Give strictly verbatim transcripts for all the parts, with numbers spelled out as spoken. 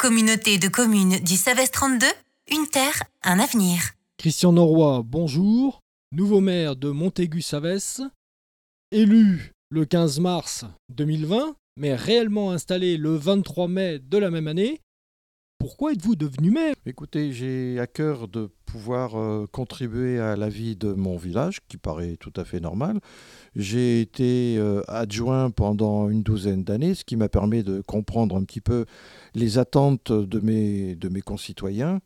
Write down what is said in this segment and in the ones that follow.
Communauté de communes du Savès trente-deux, une terre, un avenir. Christian Norroy, bonjour. Nouveau maire de Montaigu-Savès, élu le quinze mars deux mille vingt, mais réellement installé le vingt-trois mai de la même année. Pourquoi êtes-vous devenu maire ? Écoutez, j'ai à cœur de pouvoir euh, contribuer à la vie de mon village, qui paraît tout à fait normal. J'ai été euh, adjoint pendant une douzaine d'années, ce qui m'a permis de comprendre un petit peu les attentes de mes, de mes concitoyens.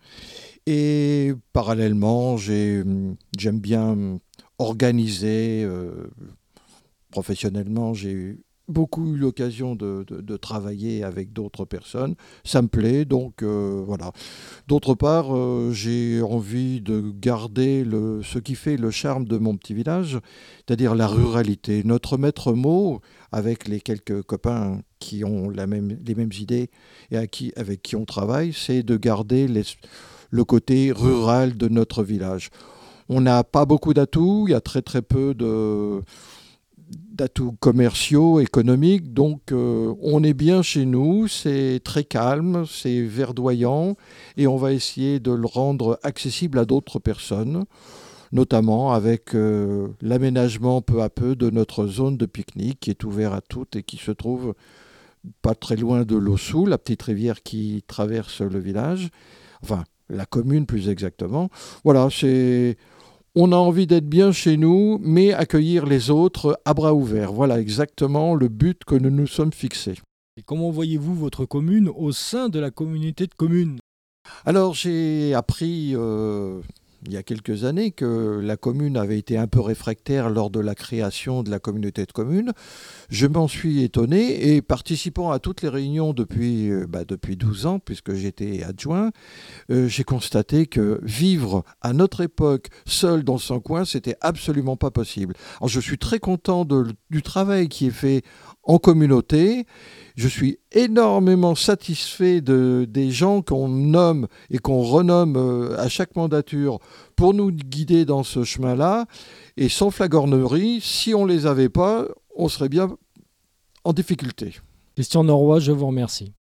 Et parallèlement, j'ai, j'aime bien organiser. Euh, professionnellement, j'ai eu beaucoup eu l'occasion de, de, de travailler avec d'autres personnes. Ça me plaît, donc euh, voilà. D'autre part, euh, j'ai envie de garder le, ce qui fait le charme de mon petit village, c'est-à-dire la ruralité. Notre maître mot, avec les quelques copains qui ont la même, les mêmes idées et à qui, avec qui on travaille, c'est de garder les, le côté rural de notre village. On n'a pas beaucoup d'atouts, il y a très très peu de... d'atouts commerciaux, économiques, donc euh, on est bien chez nous, c'est très calme, c'est verdoyant, et on va essayer de le rendre accessible à d'autres personnes, notamment avec euh, l'aménagement peu à peu de notre zone de pique-nique qui est ouverte à toutes et qui se trouve pas très loin de l'Ossou, la petite rivière qui traverse le village, enfin la commune plus exactement. Voilà, c'est... On a envie d'être bien chez nous, mais accueillir les autres à bras ouverts. Voilà exactement le but que nous nous sommes fixés. Et comment voyez-vous votre commune au sein de la communauté de communes ? Alors j'ai appris euh, il y a quelques années que la commune avait été un peu réfractaire lors de la création de la communauté de communes. Je m'en suis étonné et participant à toutes les réunions depuis, euh, bah, depuis douze ans, puisque j'étais adjoint, euh, j'ai constaté que vivre à notre époque seul dans son coin, c'était absolument pas possible. Alors je suis très content de, du travail qui est fait en communauté. Je suis énormément satisfait de, des gens qu'on nomme et qu'on renomme euh, à chaque mandature pour nous guider dans ce chemin-là. Et sans flagornerie, si on ne les avait pas, on serait bien en difficulté. Christian Norroy, je vous remercie.